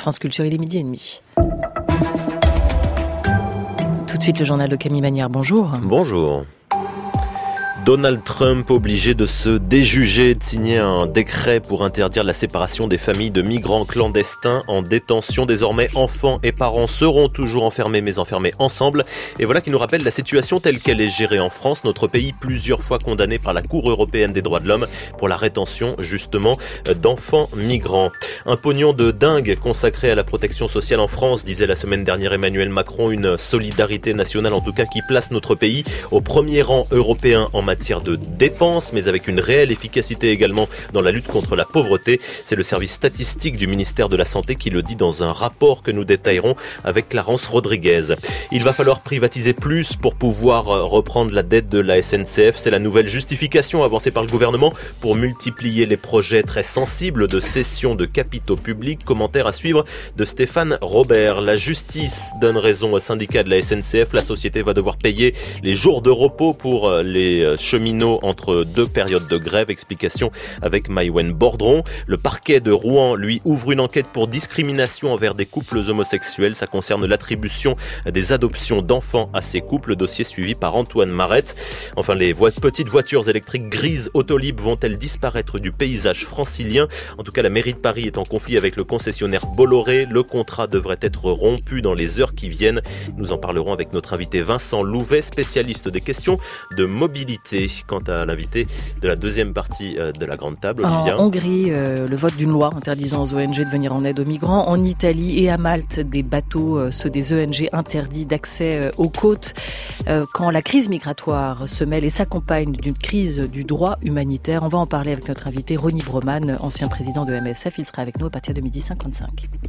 France Culture, il est 12h30. Tout de suite, le journal de Camille Magnard, bonjour. Bonjour. Donald Trump obligé de se déjuger, de signer un décret pour interdire la séparation des familles de migrants clandestins en détention. Désormais, enfants et parents seront toujours enfermés, mais enfermés ensemble. Et voilà qui nous rappelle la situation telle qu'elle est gérée en France. Notre pays, plusieurs fois condamné par la Cour européenne des droits de l'homme pour la rétention, justement, d'enfants migrants. Un pognon de dingue consacré à la protection sociale en France, disait la semaine dernière Emmanuel Macron. Une solidarité nationale, en tout cas, qui place notre pays au premier rang européen en matière de dépenses, mais avec une réelle efficacité également dans la lutte contre la pauvreté. C'est le service statistique du ministère de la Santé qui le dit dans un rapport que nous détaillerons avec Clarence Rodriguez. Il va falloir privatiser plus pour pouvoir reprendre la dette de la SNCF. C'est la nouvelle justification avancée par le gouvernement pour multiplier les projets très sensibles de cession de capitaux publics. Commentaire à suivre de Stéphane Robert. La justice donne raison aux syndicats de la SNCF. La société va devoir payer les jours de repos pour les cheminots entre deux périodes de grève. Explication avec Maïwen Bordron. Le parquet de Rouen, lui, ouvre une enquête pour discrimination envers des couples homosexuels. Ça concerne l'attribution des adoptions d'enfants à ces couples. Dossier suivi par Antoine Marette. Enfin, les petites voitures électriques grises Autolib vont-elles disparaître du paysage francilien? En tout cas, la mairie de Paris est en conflit avec le concessionnaire Bolloré. Le contrat devrait être rompu dans les heures qui viennent. Nous en parlerons avec notre invité Vincent Louvet, spécialiste des questions de mobilité. Quant à l'invité de la deuxième partie de la grande table, Olivia. En Hongrie, le vote d'une loi interdisant aux ONG de venir en aide aux migrants. En Italie et à Malte, des bateaux, ceux des ONG interdits d'accès aux côtes. Quand la crise migratoire se mêle et s'accompagne d'une crise du droit humanitaire, on va en parler avec notre invité Ronnie Broman, ancien président de MSF. Il sera avec nous à partir de 12h55.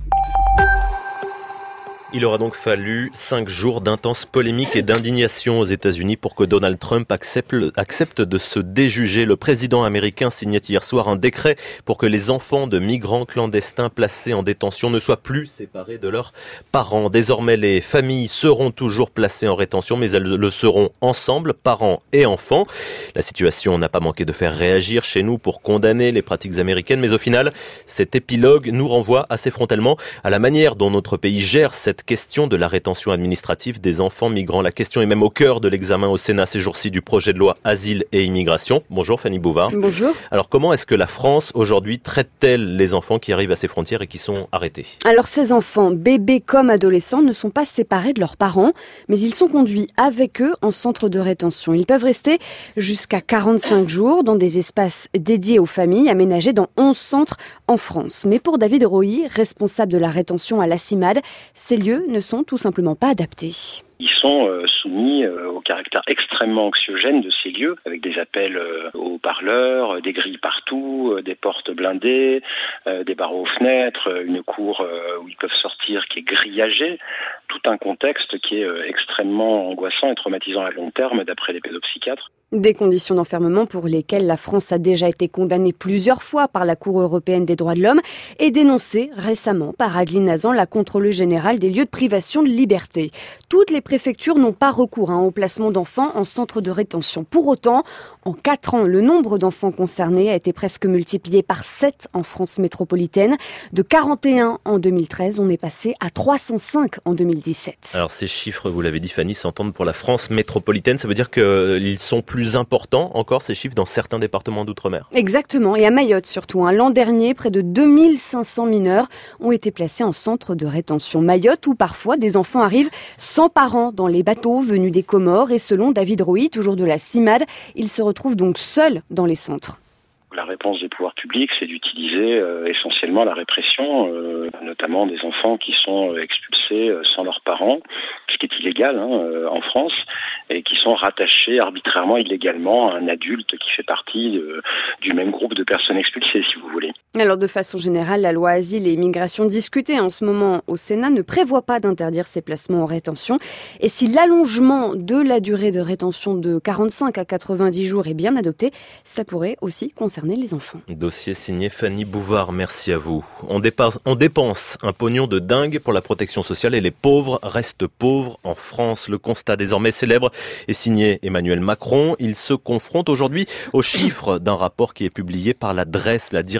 Il aura donc fallu 5 jours d'intenses polémiques et d'indignation aux États-Unis pour que Donald Trump accepte de se déjuger. Le président américain signait hier soir un décret pour que les enfants de migrants clandestins placés en détention ne soient plus séparés de leurs parents. Désormais, les familles seront toujours placées en rétention, mais elles le seront ensemble, parents et enfants. La situation n'a pas manqué de faire réagir chez nous pour condamner les pratiques américaines, mais au final, cet épilogue nous renvoie assez frontalement à la manière dont notre pays gère cette question de la rétention administrative des enfants migrants. La question est même au cœur de l'examen au Sénat ces jours-ci du projet de loi Asile et Immigration. Bonjour Fanny Bouvard. Bonjour. Alors comment est-ce que la France aujourd'hui traite-t-elle les enfants qui arrivent à ses frontières et qui sont arrêtés? Alors ces enfants, bébés comme adolescents, ne sont pas séparés de leurs parents, mais ils sont conduits avec eux en centre de rétention. Ils peuvent rester jusqu'à 45 jours dans des espaces dédiés aux familles aménagés dans 11 centres en France. Mais pour David Roy, responsable de la rétention à la CIMAD, ces lieux ne sont tout simplement pas adaptés. Ils sont soumis au caractère extrêmement anxiogène de ces lieux, avec des appels aux haut-parleurs, des grilles partout, des portes blindées, des barreaux aux fenêtres, une cour où ils peuvent sortir qui est grillagée. Tout un contexte qui est extrêmement angoissant et traumatisant à long terme, d'après les pédopsychiatres. Des conditions d'enfermement pour lesquelles la France a déjà été condamnée plusieurs fois par la Cour européenne des droits de l'homme et dénoncée récemment par Adeline Hazan, la contrôleuse générale des lieux de privation de liberté. Toutes les préfectures n'ont pas recours au placement d'enfants en centre de rétention. Pour autant, en 4 ans, le nombre d'enfants concernés a été presque multiplié par 7 en France métropolitaine. De 41 en 2013, on est passé à 305 en 2017. Alors ces chiffres, vous l'avez dit Fanny, s'entendent pour la France métropolitaine. Ça veut dire qu'ils sont plus importants encore, ces chiffres, dans certains départements d'outre-mer? Exactement, et à Mayotte surtout. L'an dernier, près de 2500 mineurs ont été placés en centre de rétention. Mayotte, où parfois des enfants arrivent sans parents dans les bateaux venus des Comores. Et selon David Roy, toujours de la CIMAD, ils se retrouvent donc seuls dans les centres. La réponse des pouvoirs publics, c'est d'utiliser essentiellement la répression, notamment des enfants qui sont expulsés sans leurs parents, ce qui est illégal en France, et qui sont rattachés arbitrairement, illégalement, à un adulte qui fait partie du même groupe de personnes expulsées, si vous voulez. Alors de façon générale, la loi Asile et Immigration discutée en ce moment au Sénat ne prévoit pas d'interdire ces placements en rétention. Et si l'allongement de la durée de rétention de 45 à 90 jours est bien adopté, ça pourrait aussi concerner les enfants. Dossier signé Fanny Bouvard, merci à vous. On dépense un pognon de dingue pour la protection sociale et les pauvres restent pauvres en France. Le constat désormais célèbre est signé Emmanuel Macron. Il se confronte aujourd'hui aux chiffres d'un rapport qui est publié par la DREES, la Direction de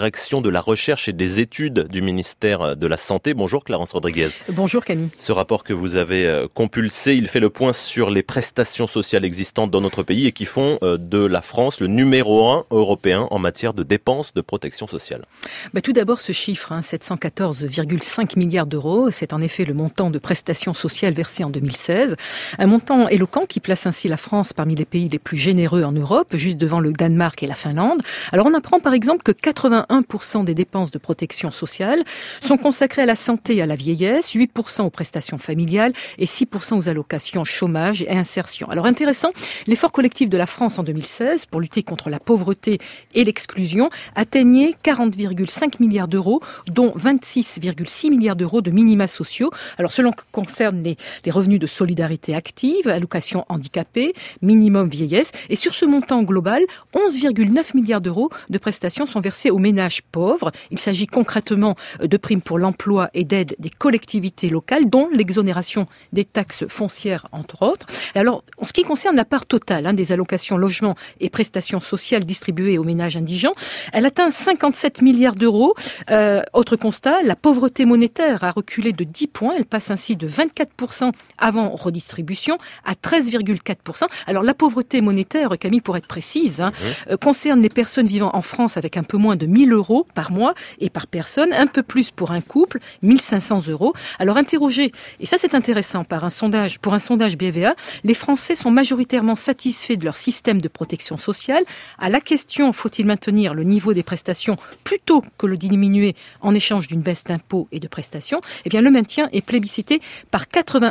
de la recherche et des études du ministère de la Santé. Bonjour Clarence Rodriguez. Bonjour Camille. Ce rapport que vous avez compulsé, il fait le point sur les prestations sociales existantes dans notre pays et qui font de la France le numéro 1 européen en matière de dépenses de protection sociale. Tout d'abord ce chiffre, 714,5 milliards d'euros, c'est en effet le montant de prestations sociales versées en 2016. Un montant éloquent qui place ainsi la France parmi les pays les plus généreux en Europe, juste devant le Danemark et la Finlande. Alors on apprend par exemple que 81% des dépenses de protection sociale sont consacrées à la santé et à la vieillesse, 8% aux prestations familiales et 6% aux allocations chômage et insertion. Alors intéressant, l'effort collectif de la France en 2016 pour lutter contre la pauvreté et l'exclusion atteignait 40,5 milliards d'euros, dont 26,6 milliards d'euros de minima sociaux. Alors selon que concerne les revenus de solidarité active, allocations handicapées, minimum vieillesse. Et sur ce montant global, 11,9 milliards d'euros de prestations sont versés aux ménages pauvres. Il s'agit concrètement de primes pour l'emploi et d'aides des collectivités locales, dont l'exonération des taxes foncières, entre autres. Et alors, en ce qui concerne la part totale des allocations logement et prestations sociales distribuées aux ménages indigents, elle atteint 57 milliards d'euros. Autre constat, la pauvreté monétaire a reculé de 10 points. Elle passe ainsi de 24% avant redistribution à 13,4%. Alors la pauvreté monétaire, Camille, pour être précise, concerne les personnes vivant en France avec un peu moins de 1 000 euros par mois et par personne, un peu plus pour un couple, 1 500 euros. Alors interrogé, et ça c'est intéressant, pour un sondage BVA, les Français sont majoritairement satisfaits de leur système de protection sociale. À la question, faut-il maintenir le niveau des prestations plutôt que le diminuer en échange d'une baisse d'impôts et de prestations, eh bien le maintien est plébiscité par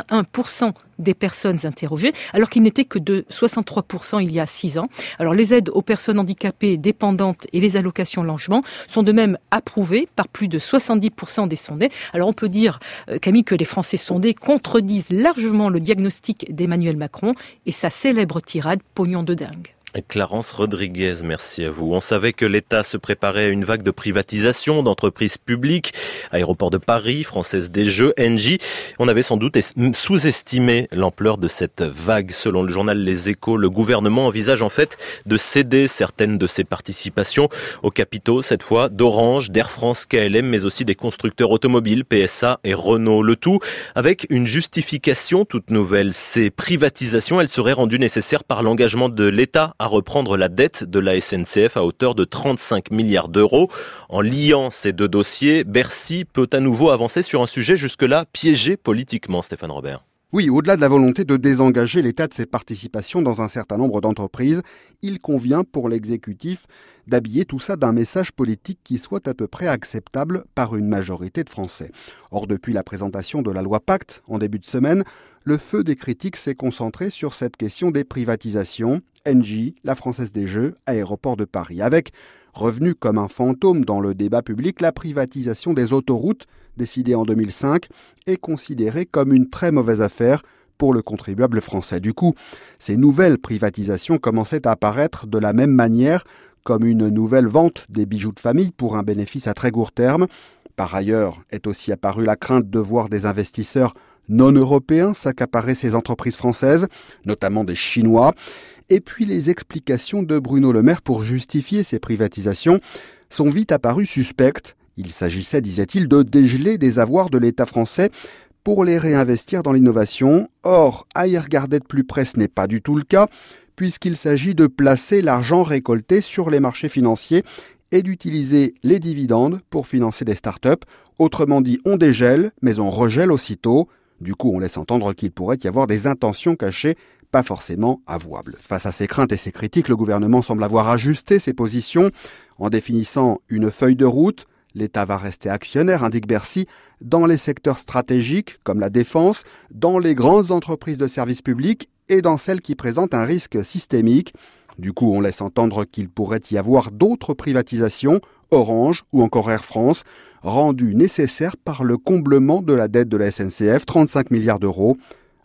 81% des personnes interrogées, alors qu'il n'était que de 63% il y a 6 ans. Alors les aides aux personnes handicapées, dépendantes et les allocations logement sont de même approuvées par plus de 70% des sondés. Alors on peut dire, Camille, que les Français sondés contredisent largement le diagnostic d'Emmanuel Macron et sa célèbre tirade « pognon de dingue ». Clarence Rodriguez, merci à vous. On savait que l'État se préparait à une vague de privatisation d'entreprises publiques, Aéroport de Paris, Française des Jeux, Engie. On avait sans doute sous-estimé l'ampleur de cette vague. Selon le journal Les Échos, le gouvernement envisage en fait de céder certaines de ses participations aux capitaux, cette fois d'Orange, d'Air France, KLM, mais aussi des constructeurs automobiles, PSA et Renault. Le tout avec une justification toute nouvelle. Ces privatisations, elles seraient rendues nécessaires par l'engagement de l'État à reprendre la dette de la SNCF à hauteur de 35 milliards d'euros. En liant ces deux dossiers, Bercy peut à nouveau avancer sur un sujet jusque-là piégé politiquement, Stéphane Robert. Oui, au-delà de la volonté de désengager l'État de ses participations dans un certain nombre d'entreprises, il convient pour l'exécutif d'habiller tout ça d'un message politique qui soit à peu près acceptable par une majorité de Français. Or, depuis la présentation de la loi Pacte en début de semaine, le feu des critiques s'est concentré sur cette question des privatisations, Engie, la Française des Jeux, Aéroport de Paris, avec revenu comme un fantôme dans le débat public, la privatisation des autoroutes, décidée en 2005, est considérée comme une très mauvaise affaire pour le contribuable français. Du coup, ces nouvelles privatisations commençaient à apparaître de la même manière, comme une nouvelle vente des bijoux de famille pour un bénéfice à très court terme. Par ailleurs, est aussi apparue la crainte de voir des investisseurs non européens s'accaparer ces entreprises françaises, notamment des Chinois. Et puis les explications de Bruno Le Maire pour justifier ces privatisations sont vite apparues suspectes. Il s'agissait, disait-il, de dégeler des avoirs de l'État français pour les réinvestir dans l'innovation. Or, à y regarder de plus près, ce n'est pas du tout le cas, puisqu'il s'agit de placer l'argent récolté sur les marchés financiers et d'utiliser les dividendes pour financer des startups. Autrement dit, on dégèle, mais on regèle aussitôt. Du coup, on laisse entendre qu'il pourrait y avoir des intentions cachées, pas forcément avouables. Face à ces craintes et ces critiques, le gouvernement semble avoir ajusté ses positions en définissant une feuille de route. L'État va rester actionnaire, indique Bercy, dans les secteurs stratégiques comme la défense, dans les grandes entreprises de services publics et dans celles qui présentent un risque systémique. Du coup, on laisse entendre qu'il pourrait y avoir d'autres privatisations, Orange ou encore Air France, rendues nécessaires par le comblement de la dette de la SNCF, 35 milliards d'euros.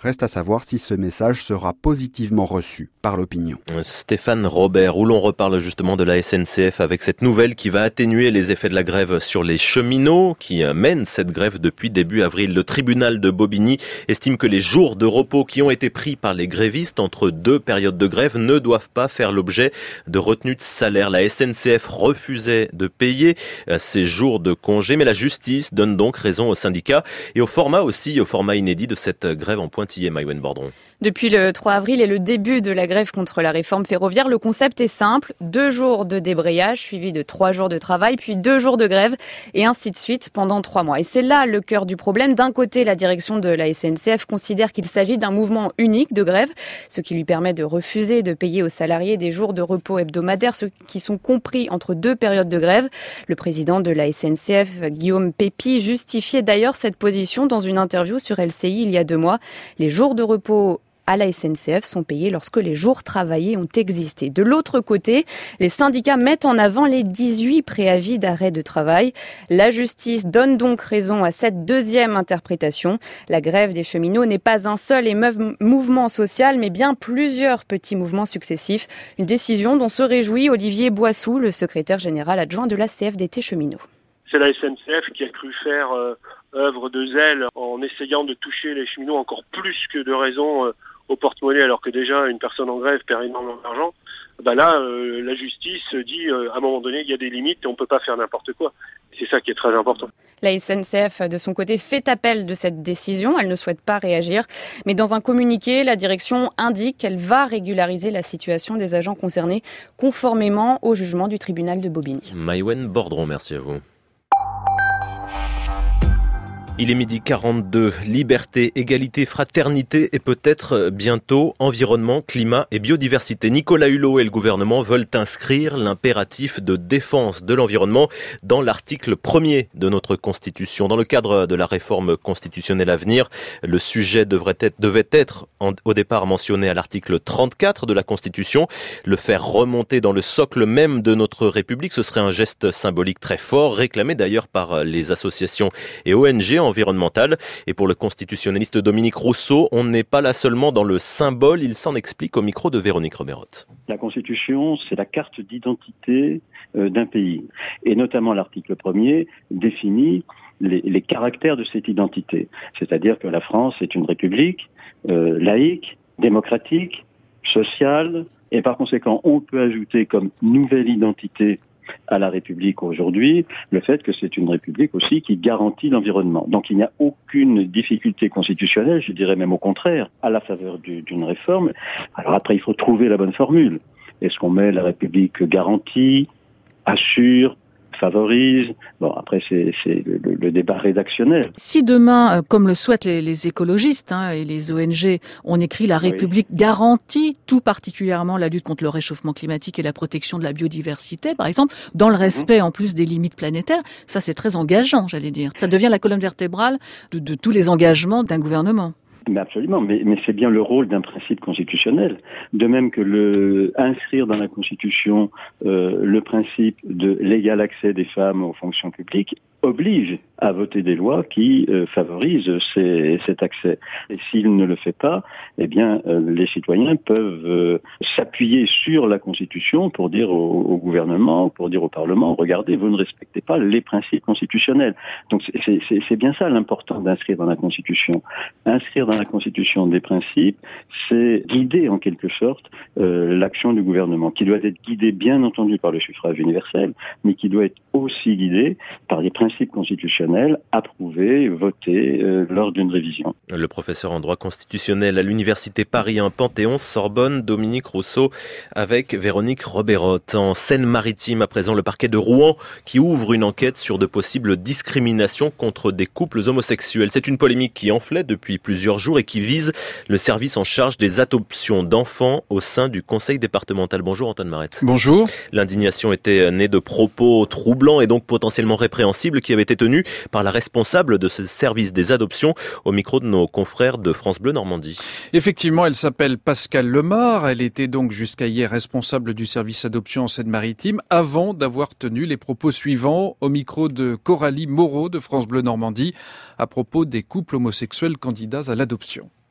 Reste à savoir si ce message sera positivement reçu par l'opinion. Stéphane Robert, où l'on reparle justement de la SNCF avec cette nouvelle qui va atténuer les effets de la grève sur les cheminots qui mènent cette grève depuis début avril. Le tribunal de Bobigny estime que les jours de repos qui ont été pris par les grévistes entre deux périodes de grève ne doivent pas faire l'objet de retenue de salaire. La SNCF refusait de payer ces jours de congé, mais la justice donne donc raison aux syndicats et au format inédit de cette grève en pointillé, Maïwen Bordron. Depuis le 3 avril et le début de la grève contre la réforme ferroviaire, le concept est simple. 2 jours de débrayage suivis de 3 jours de travail, puis 2 jours de grève et ainsi de suite pendant 3 mois. Et c'est là le cœur du problème. D'un côté, la direction de la SNCF considère qu'il s'agit d'un mouvement unique de grève, ce qui lui permet de refuser de payer aux salariés des jours de repos hebdomadaires, ceux qui sont compris entre 2 périodes de grève. Le président de la SNCF, Guillaume Pépi, justifiait d'ailleurs cette position dans une interview sur LCI il y a 2 mois. Les jours de repos à la SNCF sont payés lorsque les jours travaillés ont existé. De l'autre côté, les syndicats mettent en avant les 18 préavis d'arrêt de travail. La justice donne donc raison à cette deuxième interprétation. La grève des cheminots n'est pas un seul et mouvement social, mais bien plusieurs petits mouvements successifs. Une décision dont se réjouit Olivier Boissou, le secrétaire général adjoint de la CFDT Cheminots. C'est la SNCF qui a cru faire œuvre de zèle en essayant de toucher les cheminots encore plus que de raison au porte-monnaie, alors que déjà une personne en grève perd énormément d'argent. La justice dit à un moment donné il y a des limites et on peut pas faire n'importe quoi. C'est ça qui est très important. La SNCF, de son côté, fait appel de cette décision. Elle ne souhaite pas réagir. Mais dans un communiqué, la direction indique qu'elle va régulariser la situation des agents concernés conformément au jugement du tribunal de Bobigny. Maïwen Bordron, merci à vous. Il est 12h42, liberté, égalité, fraternité et peut-être bientôt environnement, climat et biodiversité. Nicolas Hulot et le gouvernement veulent inscrire l'impératif de défense de l'environnement dans l'article 1er de notre Constitution. Dans le cadre de la réforme constitutionnelle à venir, le sujet devait être au départ mentionné à l'article 34 de la Constitution. Le faire remonter dans le socle même de notre République, ce serait un geste symbolique très fort, réclamé d'ailleurs par les associations et ONG environnementale. Et pour le constitutionnaliste Dominique Rousseau, on n'est pas là seulement dans le symbole, il s'en explique au micro de Véronique Roberotte. La Constitution, c'est la carte d'identité d'un pays. Et notamment l'article 1er définit les caractères de cette identité. C'est-à-dire que la France est une république laïque, démocratique, sociale, et par conséquent, on peut ajouter comme nouvelle identité à la République aujourd'hui, le fait que c'est une République aussi qui garantit l'environnement. Donc il n'y a aucune difficulté constitutionnelle, je dirais même au contraire, à la faveur d'une réforme. Alors après, il faut trouver la bonne formule. Est-ce qu'on met la République garantie, assure, favorise? Bon, après, c'est le débat rédactionnel. Si demain, comme le souhaitent les écologistes et les ONG, on écrit la République garantit tout particulièrement la lutte contre le réchauffement climatique et la protection de la biodiversité, par exemple, dans le respect en plus des limites planétaires, ça c'est très engageant, j'allais dire. Ça devient la colonne vertébrale de tous les engagements d'un gouvernement. Mais absolument, mais c'est bien le rôle d'un principe constitutionnel. De même que inscrire dans la Constitution le principe de l'égal accès des femmes aux fonctions publiques oblige à voter des lois qui favorisent cet accès. Et s'il ne le fait pas, eh bien, les citoyens peuvent s'appuyer sur la Constitution pour dire au gouvernement, pour dire au Parlement, regardez, vous ne respectez pas les principes constitutionnels. Donc c'est bien ça l'important d'inscrire dans la Constitution. Inscrire dans la Constitution des principes, c'est guider en quelque sorte l'action du gouvernement, qui doit être guidée bien entendu par le suffrage universel, mais qui doit être aussi guidée par les principes constitutionnels approuvés, votés lors d'une révision. Le professeur en droit constitutionnel à l'université Paris 1 Panthéon-Sorbonne, Dominique Rousseau, avec Véronique Roberotte. En Seine-Maritime, à présent, le parquet de Rouen qui ouvre une enquête sur de possibles discriminations contre des couples homosexuels. C'est une polémique qui enflait depuis plusieurs jours et qui vise le service en charge des adoptions d'enfants au sein du conseil départemental. Bonjour Antoine Marette. Bonjour. L'indignation était née de propos troublants et donc potentiellement répréhensibles qui avait été tenue par la responsable de ce service des adoptions au micro de nos confrères de France Bleu Normandie. Effectivement, elle s'appelle Pascale Lemar. Elle était donc jusqu'à hier responsable du service adoption en Seine-Maritime avant d'avoir tenu les propos suivants au micro de Coralie Moreau de France Bleu Normandie à propos des couples homosexuels candidats à l'adoption.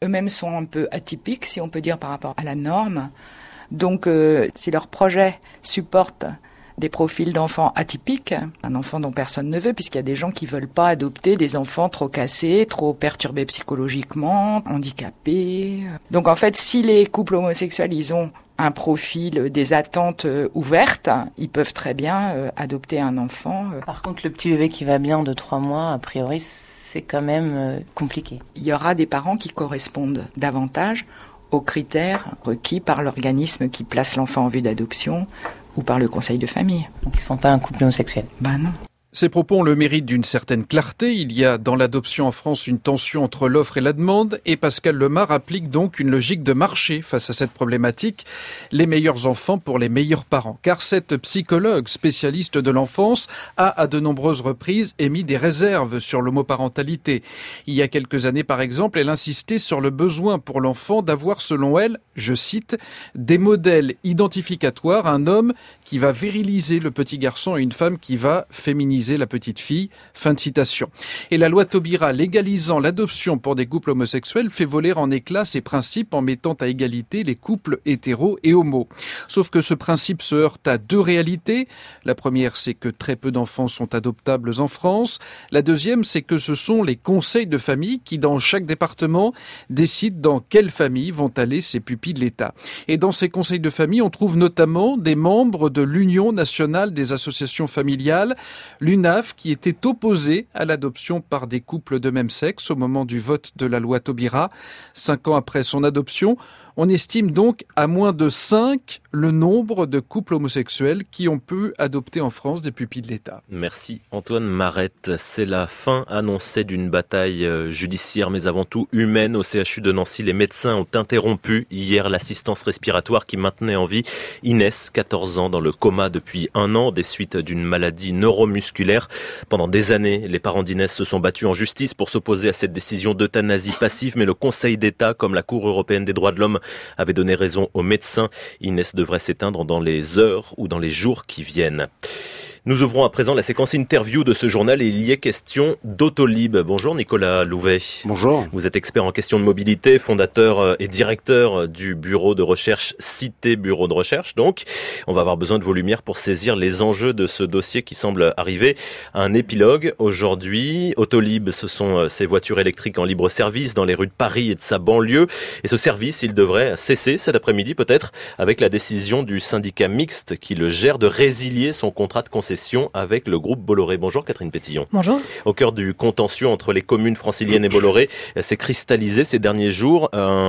eux-mêmes sont un peu atypiques, si on peut dire, par rapport à la norme. Donc, si leur projet supporte des profils d'enfants atypiques, un enfant dont personne ne veut, puisqu'il y a des gens qui veulent pas adopter des enfants trop cassés, trop perturbés psychologiquement, handicapés. Donc en fait, si les couples homosexuels, ils ont un profil, des attentes ouvertes, ils peuvent très bien adopter un enfant. Par contre, le petit bébé qui va bien de 3 mois, a priori, c'est quand même compliqué. Il y aura des parents qui correspondent davantage aux critères requis par l'organisme qui place l'enfant en vue d'adoption ou par le conseil de famille. Donc ils ne sont pas un couple homosexuel. Ben non. Ces propos ont le mérite d'une certaine clarté. Il y a dans l'adoption en France une tension entre l'offre et la demande et Pascal Lemare applique donc une logique de marché face à cette problématique. Les meilleurs enfants pour les meilleurs parents. Car cette psychologue spécialiste de l'enfance a à de nombreuses reprises émis des réserves sur l'homoparentalité. Il y a quelques années par exemple, elle insistait sur le besoin pour l'enfant d'avoir selon elle, je cite, des modèles identificatoires, un homme qui va viriliser le petit garçon et une femme qui va féminiser la petite fille. Fin de citation. Et la loi Taubira légalisant l'adoption pour des couples homosexuels fait voler en éclats ces principes en mettant à égalité les couples hétéros et homos. Sauf que ce principe se heurte à 2 réalités. La première, c'est que très peu d'enfants sont adoptables en France. La deuxième, c'est que ce sont les conseils de famille qui, dans chaque département, décident dans quelle famille vont aller ces pupilles de l'État. Et dans ces conseils de famille, on trouve notamment des membres de l'Union nationale des associations familiales, l'UNAF, qui était opposée à l'adoption par des couples de même sexe au moment du vote de la loi Taubira. 5 ans après son adoption, on estime donc à moins de 5 le nombre de couples homosexuels qui ont pu adopter en France des pupilles de l'État. Merci Antoine Marette. C'est la fin annoncée d'une bataille judiciaire, mais avant tout humaine. Au CHU de Nancy, les médecins ont interrompu hier l'assistance respiratoire qui maintenait en vie Inès, 14 ans, dans le coma depuis 1 an, des suites d'une maladie neuromusculaire. Pendant des années, les parents d'Inès se sont battus en justice pour s'opposer à cette décision d'euthanasie passive, mais le Conseil d'État, comme la Cour européenne des droits de l'homme, avait donné raison aux médecins. Inès devrait s'éteindre dans les heures ou dans les jours qui viennent. Nous ouvrons à présent la séquence interview de ce journal et il y est question d'Autolib. Bonjour Nicolas Louvet. Bonjour. Vous êtes expert en questions de mobilité, fondateur et directeur du bureau de recherche Cité Bureau de Recherche. Donc, on va avoir besoin de vos lumières pour saisir les enjeux de ce dossier qui semble arriver à un épilogue aujourd'hui. Autolib, ce sont ces voitures électriques en libre service dans les rues de Paris et de sa banlieue. Et ce service, il devrait cesser cet après-midi peut-être avec la décision du syndicat mixte qui le gère de résilier son contrat de concession avec le groupe Bolloré. Bonjour Catherine Pétillon. Bonjour. Au cœur du contentieux entre les communes franciliennes et Bolloré, s'est cristallisé ces derniers jours,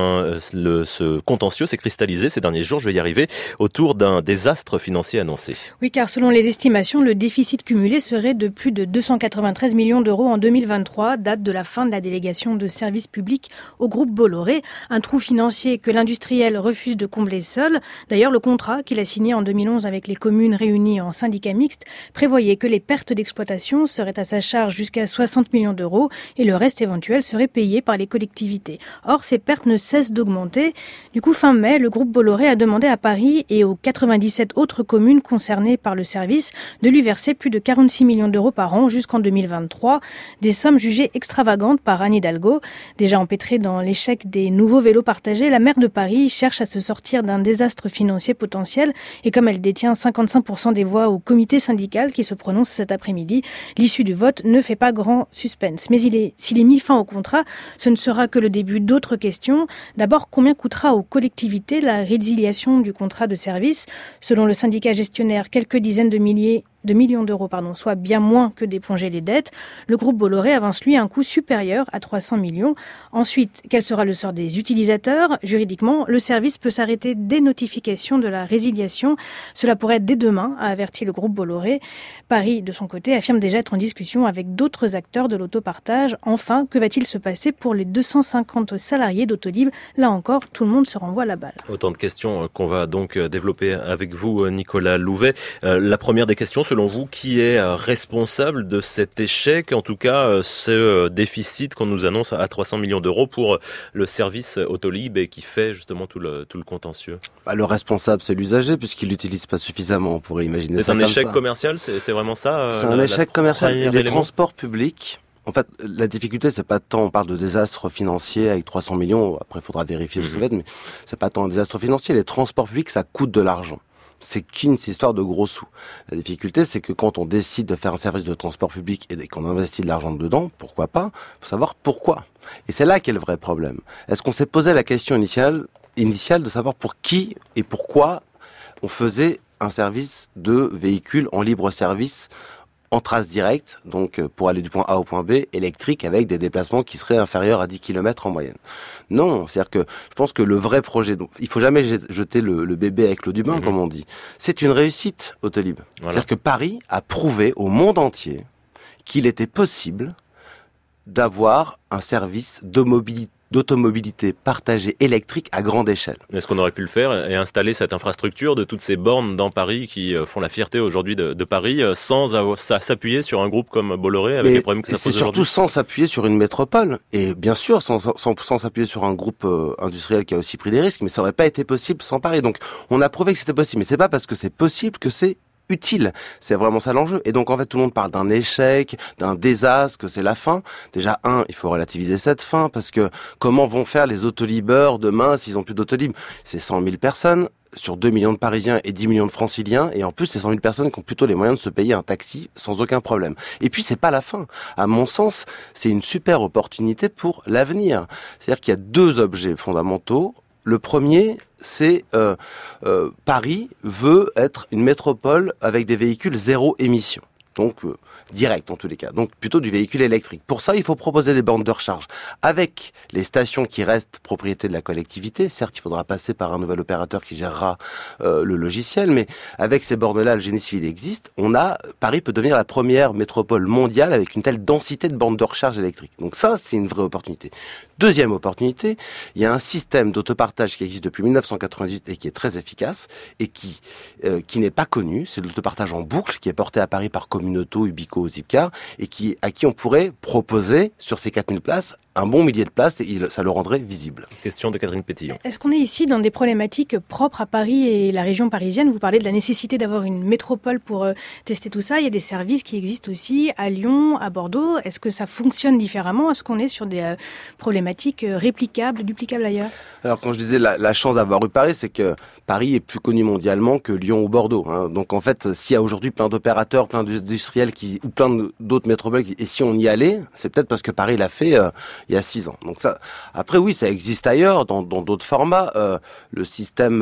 ce contentieux s'est cristallisé ces derniers jours, je vais y arriver, autour d'un désastre financier annoncé. Oui, car selon les estimations, le déficit cumulé serait de plus de 293 millions d'euros en 2023, date de la fin de la délégation de services publics au groupe Bolloré, un trou financier que l'industriel refuse de combler seul. D'ailleurs, le contrat qu'il a signé en 2011 avec les communes réunies en syndicat mixte prévoyait que les pertes d'exploitation seraient à sa charge jusqu'à 60 millions d'euros et le reste éventuel serait payé par les collectivités. Or, ces pertes ne cessent d'augmenter. Du coup, fin mai, le groupe Bolloré a demandé à Paris et aux 97 autres communes concernées par le service de lui verser plus de 46 millions d'euros par an jusqu'en 2023. Des sommes jugées extravagantes par Anne Hidalgo. Déjà empêtrée dans l'échec des nouveaux vélos partagés, la maire de Paris cherche à se sortir d'un désastre financier potentiel et comme elle détient 55% des voix au comité syndical qui se prononce cet après-midi. L'issue du vote ne fait pas grand suspense. Mais s'il est mis fin au contrat, ce ne sera que le début d'autres questions. D'abord, combien coûtera aux collectivités la résiliation du contrat de service ? Selon le syndicat gestionnaire, quelques dizaines de millions d'euros, soit bien moins que d'éponger les dettes. Le groupe Bolloré avance lui un coût supérieur à 300 millions. Ensuite, quel sera le sort des utilisateurs ? Juridiquement, le service peut s'arrêter dès notification de la résiliation. Cela pourrait être dès demain, a averti le groupe Bolloré. Paris, de son côté, affirme déjà être en discussion avec d'autres acteurs de l'autopartage. Enfin, que va-t-il se passer pour les 250 salariés d'Autolib ? Là encore, tout le monde se renvoie la balle. Autant de questions qu'on va donc développer avec vous, Nicolas Louvet. La première des questions, selon vous, qui est responsable de cet échec, en tout cas ce déficit qu'on nous annonce à 300 millions d'euros pour le service Autolib et qui fait justement tout le contentieux? Le responsable, c'est l'usager puisqu'il l'utilise pas suffisamment, on pourrait imaginer ça. C'est un échec commercial, c'est vraiment ça? C'est un échec commercial. Les transports publics En fait, la difficulté, c'est pas tant, on parle de désastre financier avec 300 millions, après il faudra vérifier ce que ça va être, mais c'est pas tant un désastre financier. Les transports publics, ça coûte de l'argent. C'est qu'une histoire de gros sous. La difficulté, c'est que quand on décide de faire un service de transport public et qu'on investit de l'argent dedans, pourquoi pas? Faut savoir pourquoi. Et c'est là qu'est le vrai problème. Est-ce qu'on s'est posé la question initiale de savoir pour qui et pourquoi on faisait un service de véhicules en libre service en trace directe, donc pour aller du point A au point B, électrique, avec des déplacements qui seraient inférieurs à 10 km en moyenne. Non, c'est-à-dire que je pense que le vrai projet, donc, il faut jamais jeter le bébé avec l'eau du bain, comme on dit. C'est une réussite, Autolib. Voilà. C'est-à-dire que Paris a prouvé au monde entier qu'il était possible d'avoir un service d'automobilité partagée électrique à grande échelle. Est-ce qu'on aurait pu le faire et installer cette infrastructure de toutes ces bornes dans Paris qui font la fierté aujourd'hui de Paris sans s'appuyer sur un groupe comme Bolloré avec les problèmes que ça pose aujourd'hui? C'est surtout sans s'appuyer sur une métropole et bien sûr sans s'appuyer sur un groupe industriel qui a aussi pris des risques, mais ça aurait pas été possible sans Paris. Donc on a prouvé que c'était possible, mais c'est pas parce que c'est possible que c'est utile. C'est vraiment ça l'enjeu. Et donc, en fait, tout le monde parle d'un échec, d'un désastre, que c'est la fin. Déjà, il faut relativiser cette fin, parce que comment vont faire les autolibeurs demain s'ils ont plus d'autolib? C'est 100 000 personnes sur 2 millions de Parisiens et 10 millions de Franciliens, et en plus, c'est 100 000 personnes qui ont plutôt les moyens de se payer un taxi sans aucun problème. Et puis, c'est pas la fin. À mon sens, c'est une super opportunité pour l'avenir. C'est-à-dire qu'il y a 2 objets fondamentaux. Le premier, c'est Paris veut être une métropole avec des véhicules zéro émission. Donc direct en tous les cas, donc plutôt du véhicule électrique. Pour ça, il faut proposer des bornes de recharge avec les stations qui restent propriété de la collectivité. Certes, il faudra passer par un nouvel opérateur qui gérera le logiciel, mais avec ces bornes-là, le génie civil existe. Paris peut devenir la première métropole mondiale avec une telle densité de bornes de recharge électrique. Donc ça, c'est une vraie opportunité. Deuxième opportunité, il y a un système d'autopartage qui existe depuis 1998 et qui est très efficace et qui n'est pas connu. C'est l'autopartage en boucle qui est porté à Paris par Communauto, Ubico, Zipcar et à qui on pourrait proposer sur ces 4000 places un bon millier de places et ça le rendrait visible. Question de Catherine Pétillon. Est-ce qu'on est ici dans des problématiques propres à Paris et la région parisienne? Vous parlez de la nécessité d'avoir une métropole pour tester tout ça. Il y a des services qui existent aussi à Lyon, à Bordeaux. Est-ce que ça fonctionne différemment? Est-ce qu'on est sur des problématiques réplicables, duplicables ailleurs? Alors quand je disais la chance d'avoir eu Paris, c'est que Paris est plus connu mondialement que Lyon ou Bordeaux. Hein. Donc en fait, s'il y a aujourd'hui plein d'opérateurs, plein d'industriels ou plein d'autres métropoles, et si on y allait, c'est peut-être parce que Paris l'a fait il y a 6 ans. Donc ça, après oui, ça existe ailleurs, dans d'autres formats. Le système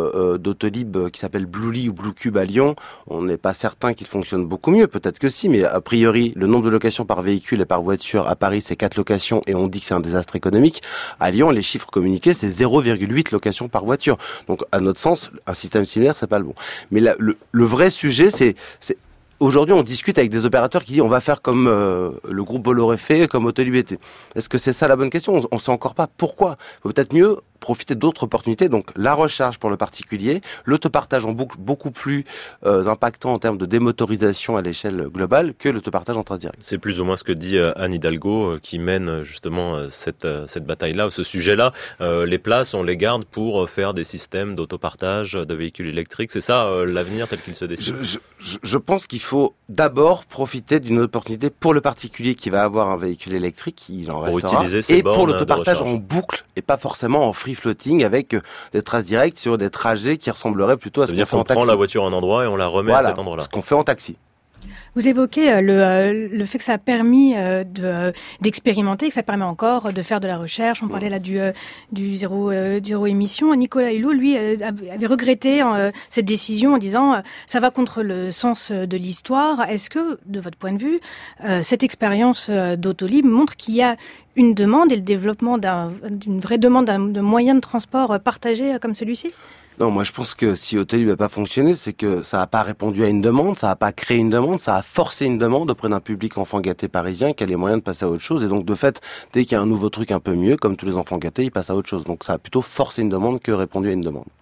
d'Autolib qui s'appelle Bluely ou Bluecube à Lyon, on n'est pas certain qu'il fonctionne beaucoup mieux. Peut-être que si, mais a priori, le nombre de locations par véhicule et par voiture à Paris, c'est 4 locations et on dit que c'est un désastre économique. À Lyon, les chiffres communiqués, c'est 0,8 locations par voiture. Donc, à notre sens, un système similaire, c'est pas le bon. Mais le vrai sujet, c'est aujourd'hui, on discute avec des opérateurs qui disent on va faire comme le groupe Bolloré fait, comme Autolib était. Est-ce que c'est ça la bonne question? On sait encore pas pourquoi. Il faut peut-être mieux profiter d'autres opportunités, donc la recharge pour le particulier, l'autopartage en boucle beaucoup plus impactant en termes de démotorisation à l'échelle globale que l'autopartage en trace directe. C'est plus ou moins ce que dit Anne Hidalgo qui mène justement cette bataille-là, ce sujet-là. Les places, on les garde pour faire des systèmes d'autopartage de véhicules électriques. C'est ça l'avenir tel qu'il se dessine? Je pense qu'il faut d'abord profiter d'une opportunité pour le particulier qui va avoir un véhicule électrique, il en restera, et pour l'autopartage en boucle et pas forcément en free floating avec des traces directes sur des trajets qui ressembleraient plutôt à ce qu'on fait en taxi. On prend la voiture à un endroit et on la remet à cet endroit-là. Ce qu'on fait en taxi. Vous évoquez le fait que ça a permis d'expérimenter, que ça permet encore de faire de la recherche. On parlait là du zéro émission. Nicolas Hulot, lui, avait regretté cette décision en disant ça va contre le sens de l'histoire. Est-ce que, de votre point de vue, cette expérience d'Autolib montre qu'il y a une demande et le développement d'une vraie demande de moyens de transport partagés comme celui-ci? Non, moi je pense que si Autolib n'a pas fonctionné, c'est que ça n'a pas répondu à une demande, ça n'a pas créé une demande, ça a forcé une demande auprès d'un public enfant gâté parisien qui a les moyens de passer à autre chose. Et donc de fait, dès qu'il y a un nouveau truc un peu mieux, comme tous les enfants gâtés, ils passent à autre chose. Donc ça a plutôt forcé une demande que répondu à une demande.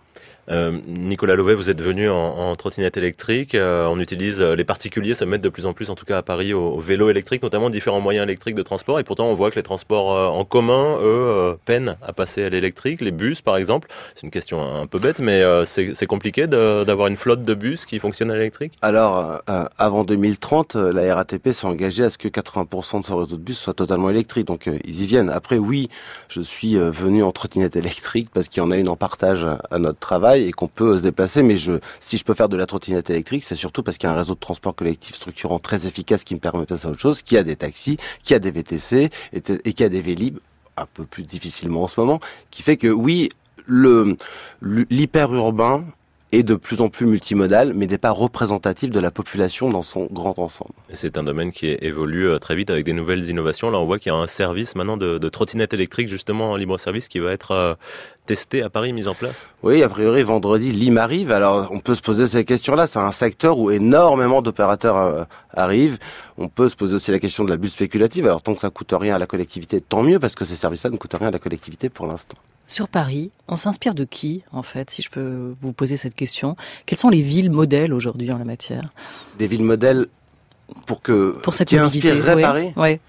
Nicolas Louvet, vous êtes venu en trottinette électrique. On utilise, les particuliers se mettent de plus en plus, en tout cas à Paris, au vélo électrique, notamment différents moyens électriques de transport. Et pourtant, on voit que les transports en commun, eux, peinent à passer à l'électrique. Les bus, par exemple, c'est une question un peu bête, mais c'est compliqué d'avoir une flotte de bus qui fonctionne à l'électrique. Alors, avant 2030, la RATP s'est engagée à ce que 80% de son réseau de bus soit totalement électrique. Donc, ils y viennent. Après, oui, je suis venu en trottinette électrique parce qu'il y en a une en partage à notre travail et qu'on peut se déplacer. Mais si je peux faire de la trottinette électrique, c'est surtout parce qu'il y a un réseau de transport collectif structurant très efficace qui me permet de passer à autre chose, qui a des taxis, qui a des VTC et qui a des Vélib, un peu plus difficilement en ce moment, qui fait que oui, l'hyperurbain est de plus en plus multimodal, mais n'est pas représentatif de la population dans son grand ensemble. C'est un domaine qui évolue très vite avec des nouvelles innovations. Là, on voit qu'il y a un service maintenant de trottinette électrique, justement en libre-service, qui va être testé à Paris, mis en place. Oui, a priori, vendredi, l'IM arrive. Alors, on peut se poser ces questions-là. C'est un secteur où énormément d'opérateurs arrivent. On peut se poser aussi la question de la bulle spéculative. Alors, tant que ça coûte rien à la collectivité, tant mieux, parce que ces services-là ne coûtent rien à la collectivité pour l'instant. Sur Paris, on s'inspire de qui, en fait, si je peux vous poser cette question? Quelles sont les villes modèles aujourd'hui en la matière? Des villes modèles pour cette qui mobilité, inspireraient Paris? Ouais.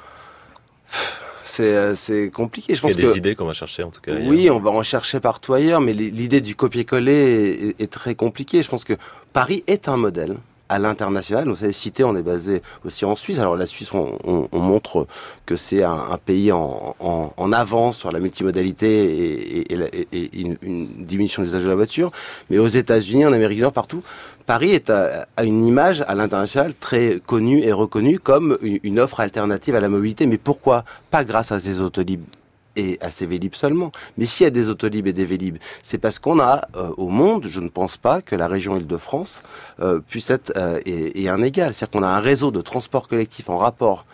C'est compliqué. Je pense qu'il y a des idées qu'on va chercher, en tout cas. Oui, on va en chercher partout ailleurs, mais l'idée du copier-coller est très compliquée. Je pense que Paris est un modèle à l'international. Vous savez, Cité, on est basé aussi en Suisse. Alors la Suisse, on montre que c'est un pays en avance sur la multimodalité et une diminution de l'usage de la voiture. Mais aux États-Unis, en Amérique du Nord, partout, Paris a une image à l'international très connue et reconnue comme une offre alternative à la mobilité. Mais pourquoi? Pas grâce à ses Autolib et à ces Vélib seulement. Mais s'il y a des Autolib et des Vélib, c'est parce qu'on a au monde, je ne pense pas que la région Île-de-France puisse être et un égal. C'est-à-dire qu'on a un réseau de transport collectif en rapport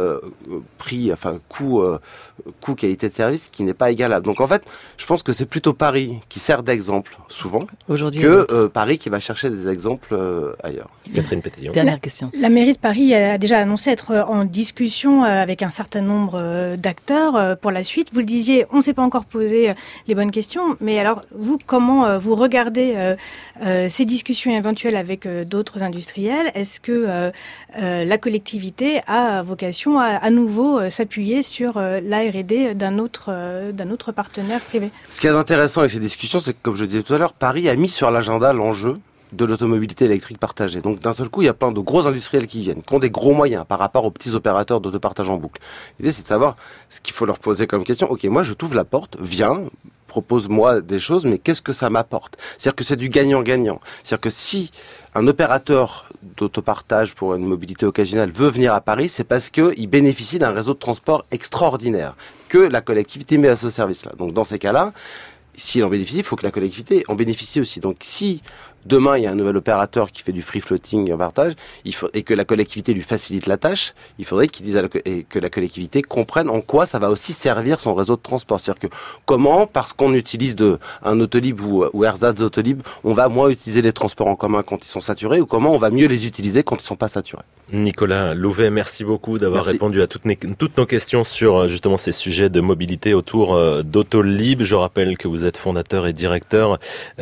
prix, enfin coût qualité de service qui n'est pas égalable. Donc en fait, je pense que c'est plutôt Paris qui sert d'exemple souvent que Paris qui va chercher des exemples ailleurs. Catherine Pétillon. Dernière question. La mairie de Paris a déjà annoncé être en discussion avec un certain nombre d'acteurs pour la suite. Vous le disiez, on ne s'est pas encore posé les bonnes questions, mais alors vous, comment vous regardez ces discussions éventuelles avec d'autres industriels? Est-ce que la collectivité a vocation à nouveau s'appuyer sur la R&D d'un autre partenaire privé? Ce qui est intéressant avec ces discussions, c'est que, comme je disais tout à l'heure, Paris a mis sur l'agenda l'enjeu de l'automobilité électrique partagée. Donc d'un seul coup, il y a plein de gros industriels qui viennent, qui ont des gros moyens par rapport aux petits opérateurs d'autopartage en boucle. L'idée, c'est de savoir ce qu'il faut leur poser comme question. Ok, moi je t'ouvre la porte, viens, propose-moi des choses, mais qu'est-ce que ça m'apporte? C'est-à-dire que c'est du gagnant-gagnant. C'est-à-dire que si un opérateur d'autopartage pour une mobilité occasionnelle veut venir à Paris, c'est parce qu'il bénéficie d'un réseau de transport extraordinaire que la collectivité met à ce service-là. Donc dans ces cas-là, s'il en bénéficie, il faut que la collectivité en bénéficie aussi. Donc si demain il y a un nouvel opérateur qui fait du free floating en partage, et que la collectivité lui facilite la tâche, il faudrait qu'il dise et que la collectivité comprenne en quoi ça va aussi servir son réseau de transport. C'est-à-dire que comment, parce qu'on utilise un Autolib ou ersatz Autolib, on va moins utiliser les transports en commun quand ils sont saturés, ou comment on va mieux les utiliser quand ils sont pas saturés. Nicolas Louvet, merci beaucoup d'avoir répondu à toutes nos questions sur justement ces sujets de mobilité autour d'Autolib. Je rappelle que vous êtes fondateur et directeur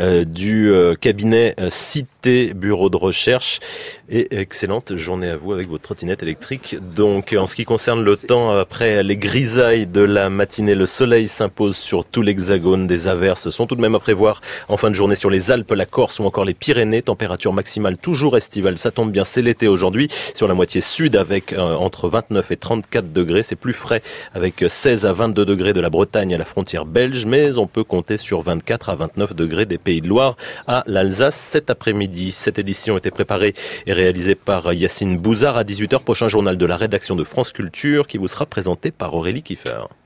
du cabinet Cité Bureau de Recherche, et excellente journée à vous avec votre trottinette électrique. Donc en ce qui concerne le temps, après les grisailles de la matinée, le soleil s'impose sur tout l'hexagone. Des averses sont tout de même à prévoir en fin de journée sur les Alpes, la Corse ou encore les Pyrénées. Température maximale toujours estivale, ça tombe bien, c'est l'été aujourd'hui. Sur la moitié sud avec entre 29 et 34 degrés, c'est plus frais avec 16 à 22 degrés de la Bretagne à la frontière belge, mais on peut compter sur 24 à 29 degrés des Pays de Loire à l'Alsace cet après-midi. Cette édition était préparée et réalisée par Yacine Bouzard à 18h. Prochain journal de la rédaction de France Culture qui vous sera présenté par Aurélie Kiefer.